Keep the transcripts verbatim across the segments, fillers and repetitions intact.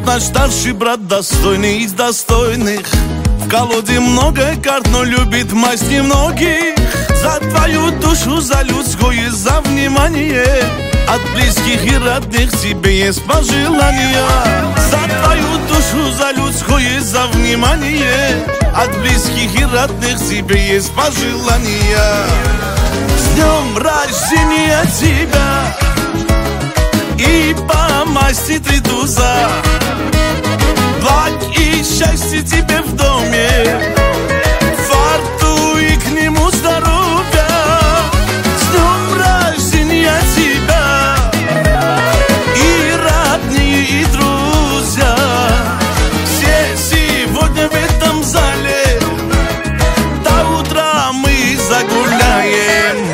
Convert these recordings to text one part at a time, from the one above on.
Вот наш старший брат, достойный из достойных. В колоде много карт, но любит масть немногих. За твою душу, за людское, за внимание. От близких и родных тебе есть пожелания. За твою душу, за людское, за внимание. От близких и родных тебе есть пожелания. С днем рождения тебя, и по масти три туза. Благ и счастье тебе в доме, фарту и к нему здоровья. С днем рождения тебя, и родные, и друзья. Все сегодня в этом зале, до утра мы загуляем.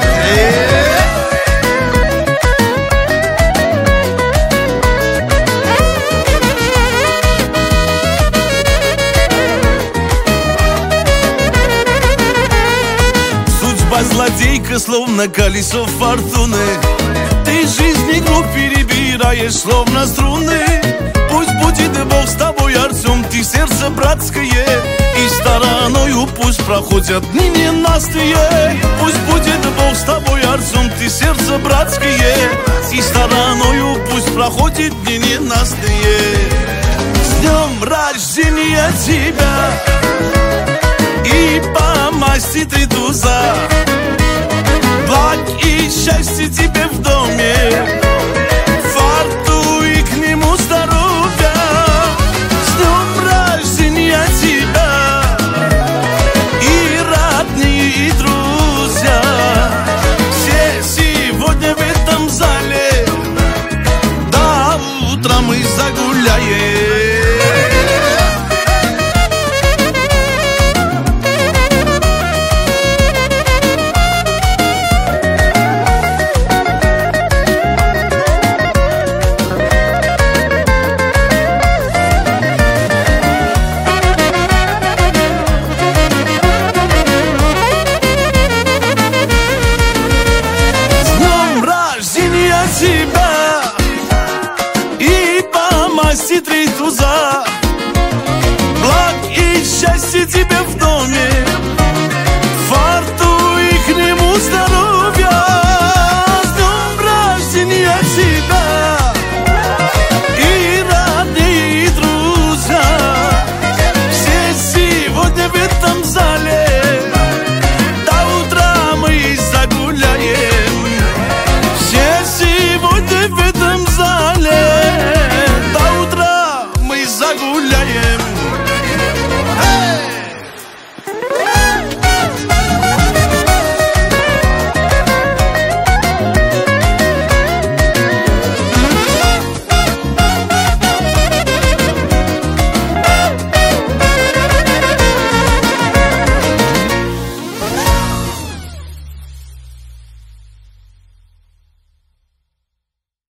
Злодейка, словно колесо фортуны. Ты жизнь игру перебираешь, словно струны. Пусть будет Бог с тобой, Артем, ты сердце братское. И стороною пусть проходят дни ненастные. Пусть будет Бог с тобой, Артем, ты сердце братское. И стороною пусть проходят дни ненастные. С днем рождения тебя, и по масти три туза.